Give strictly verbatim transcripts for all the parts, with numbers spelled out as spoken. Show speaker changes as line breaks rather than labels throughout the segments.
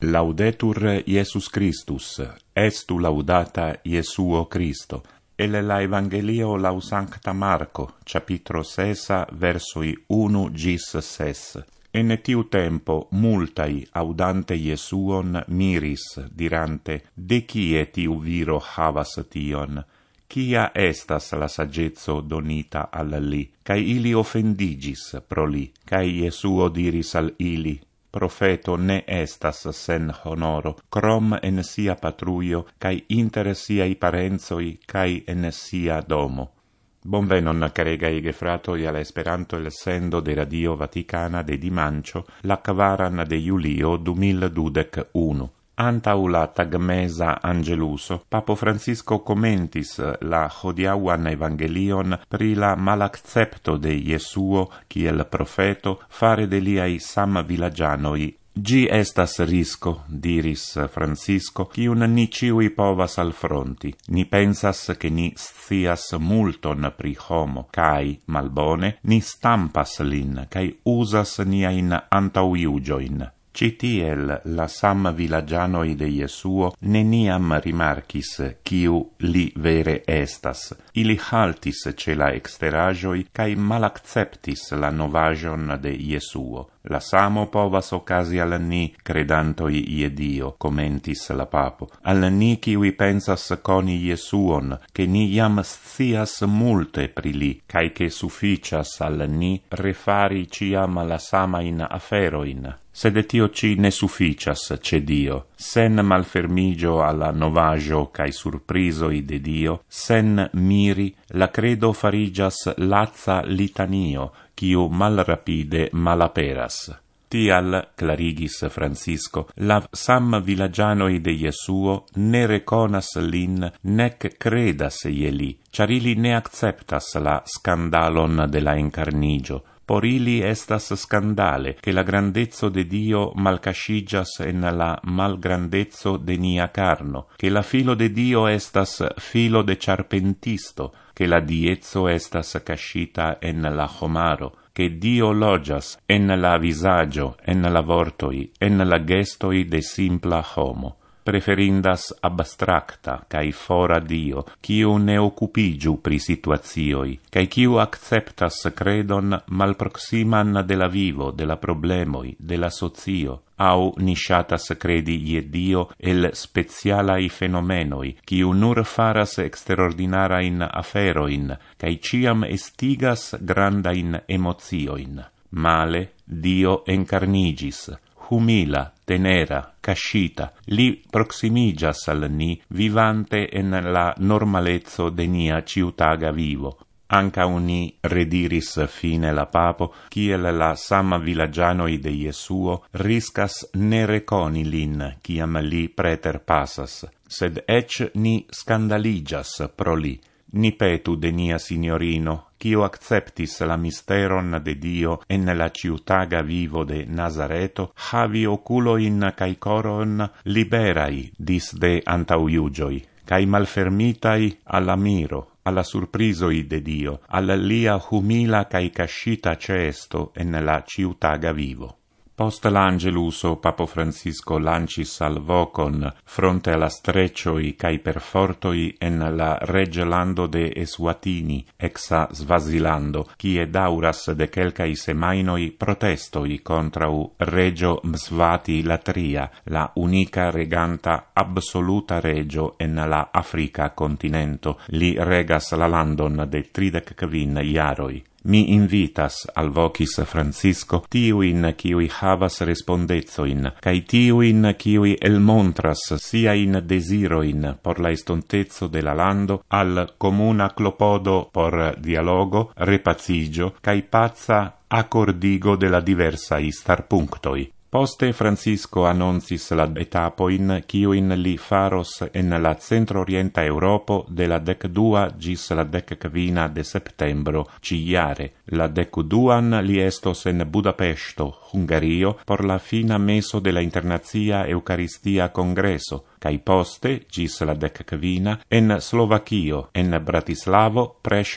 Laudetur Iesus Christus, estu laudata Iesuo Christo. El la Evangelio lau Sancta Marco, capitro sesa, versoi unu gis ses. En tiu tempo multai audante Iesuon miris, dirante, de kie tiu viro havas tion? Quia estas la saggezzo donita al li? Cai ili offendigis pro li, cai Iesuo diris al ili, profeto ne estas sen honoro, crom en sia patruio, cae inter siai parenzoi, cae en sia domo. Bonvenon, caregai gefratoi, al Esperanto el sendo de Radio Vaticana de dimancio, la quaran de Julio du mil dudec unu. Antau la tagmesa Angeluso, Papo Francisco commentis la hodiauan Evangelion pri la malaccepto de Iesuo, kiel profeto, fare de liai sam villagianoi. Gi estas risco, diris Francisco, cium ni ciui povas alfronti. Ni pensas che ni scias multon pri homo, cae, malbone, ni stampas lin, cae usas niain antauiugioin. Citiel la sam villagianoi de Iesuo neniam rimarcis ciu li vere estas. Ili haltis ce la exteragioi cae malacceptis la novajon de Iesuo. La samo povas ocasi al ni credantoi ie Dio, commentis la papo. Al ni ciui pensas coni Iesuon, che ni iam scias multe pri li, cae che sufficias al ni refari ciam la samain aferoin. Sed tio ci ne sufficias ce Dio, sen malfermigio alla novajo cae surprisoi de Dio, sen miri, la credo farigias lazza litanio, quiu mal rapide malaperas. Tial, clarigis Francisco, la sam villagianoi de Iesuo ne reconas lin, nec credas ieli, char ili ne acceptas la scandalon de la incarnigio. Por ili estas scandale, che la grandezzo de Dio malcascigas en la malgrandezzo de nia carno, che la filo de Dio estas filo de charpentisto, che la diezzo estas cascita en la homaro, che Dio logias en la visagio, en la vortoi, en la gestoi de simpla homo. Preferindas abstracta, cae fora Dio, quiu ne occupigiu pri situatioi, cae quiu acceptas credon malproximan de la vivo, de la problemoi, de la socio, au nisciatas credi ie Dio el specialai fenomenoi, quiu nur faras extraordinarain aferoin, cae ciam estigas grandain emotioin. Male, Dio encarnigis, humila, tenera, cascita, li proximigas al ni, vivante en la normalezzo de nia ciutaga vivo. Anca uni rediris fine la papo, ciel la sama villagianoi de Iesuo riscas ne reconi lin, ciam li preter passas, sed ec ni scandaligas pro li. Ni petu de nia signorino, cio acceptis la misteron de Dio en la ciutaga vivo de Nazareto, havi oculoin cae coron liberai dis de antauiugioi, cae malfermitai alla miro, alla surprisoi de Dio, alla lia humila cae cascita cesto en la ciutaga vivo. Post l'Angeluso, Papo Francisco lancis al vocon fronte alla streccioi cae perfortoi en la regelando de Eswatini, exa Svasilando, cie dauras de quelcai semainoi protestoi contrau regio Mswati Latria, la unica reganta absoluta regio en la Africa continento, li regas la landon de tridec quin iaroi. Mi invitas, al vocis Francisco, tiuin ciui havas respondezzoin, cae tiuin ciui elmontras siain desiroin por la estontezzo de la lando, al comuna clopodo por dialogo, repacigio, cae pazza accordigo de la diversai starpunctoi. Poste Francisco annoncis la etapoin ciuin li faros en la centro-orienta Europo de la decdua gis la decquina de septembro ciiare. La decduan li estos en Budapesto, Hungario, por la fina meso de la Internazia Eucaristia Congreso, cae poste, gis la decquina, en Slovakio, en Bratislavo, Prešov,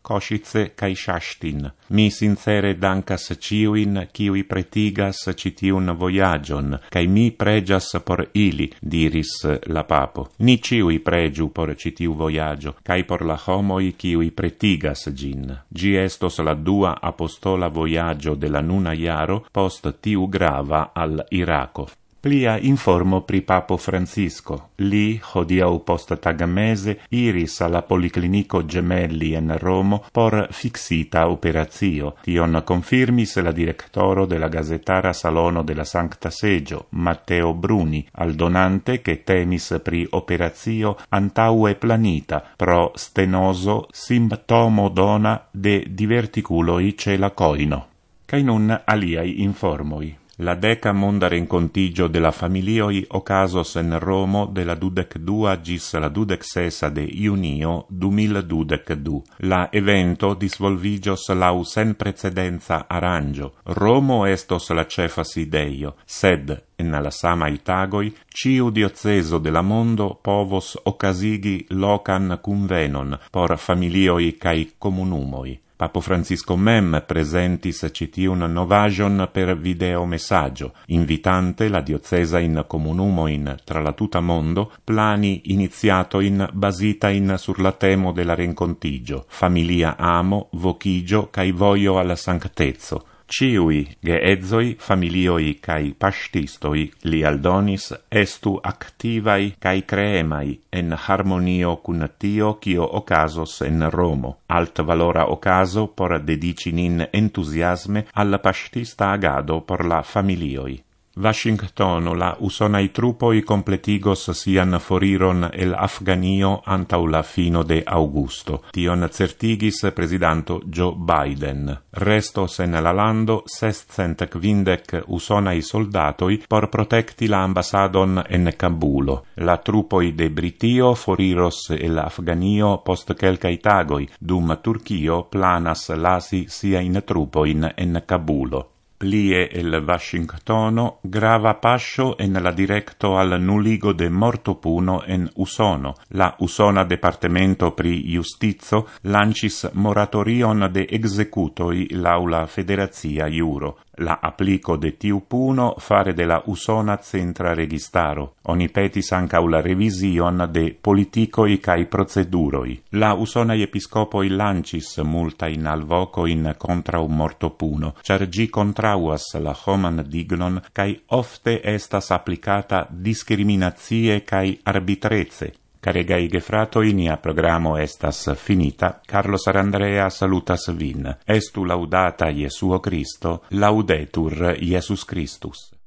Košice cae Shashtin. Mi sincere dankas ciuin, kiui pretigas citiun voyagion, cae mi pregias por ili, diris la papo. Ni ciui pregiu por citiu voyagio, cae por la homoi kiui pretigas gin. Gi estos la dua apostola voyagio de la nuna iaro post tiu grava al Iraco. Plia informo pri papo Francisco. Li, hodiau post tagamese, iris alla Policlinico Gemelli en Romo por fixita operatio. Tion confirmis la directoro de la gazetara salono de la Sancta Seggio, Matteo Bruni, aldonante che temis pri operatio antaue planita pro stenoso simptomo dona de diverticuloi ce la coino. Cai nun aliai informoi. La deca monda rencontigio de la familioi ocasos en Romo de la dudec dua gis la dudec sesa de junio du mil dudec du. La evento disvolvigios lau sen precedenza arrangio. Romo estos la cefa sideio, sed en la samai tagoi, ciu dioceso de la mondo povos ocasigi locan convenon por familioi cae comunumoi. Papo Francisco mem presentis citiun novagion per video messaggio, invitante la diocesa in comunumoin tra la tuta mondo plani iniziatoin basitain sur la temo de la rencontigio, familia amo, vocigio cae voio alla sanctezzo. Ciui geedzoi, familioi cae pastistoi li aldonis estu activai cae creemai en harmonio cun tio cio ocasos en Romo. Alt valora ocaso por dedici nin entusiasme al pastista agado por la familioi. Washingtono la usonai trupoi completigos sian foriron el Afganio antau la fino de Augusto. Tion certigis presidanto Joe Biden. Restos en la lando sescent quindec usonai soldatoi por protecti la ambassadon en Kabulo. La trupoi de Britio foriros el Afganio post quelcai tagoi, dum Turchio planas lasi sia in trupoin en Kabulo. Plie el Washingtono grava pascio en la directo al nulligo de mortopuno en Usono. La Usona Departemento pri Justizo lancis moratorion de executoi laula Federazia Iuro. La applico de tiu puno fare de la Usona Centra Registaro. Oni petis ancau la revision de politicoi cae proceduroi. La Usonai Episcopoi lancis multain alvocoin contra un mortopuno, char gi contrauas la homan dignon cae ofte estas applicata discriminazie cae arbitreze. Caregai gefratoi, nia programo estas finita. Carlos Arandrea salutas vin. Estu laudata Iesuo Christo, laudetur Iesus Christus.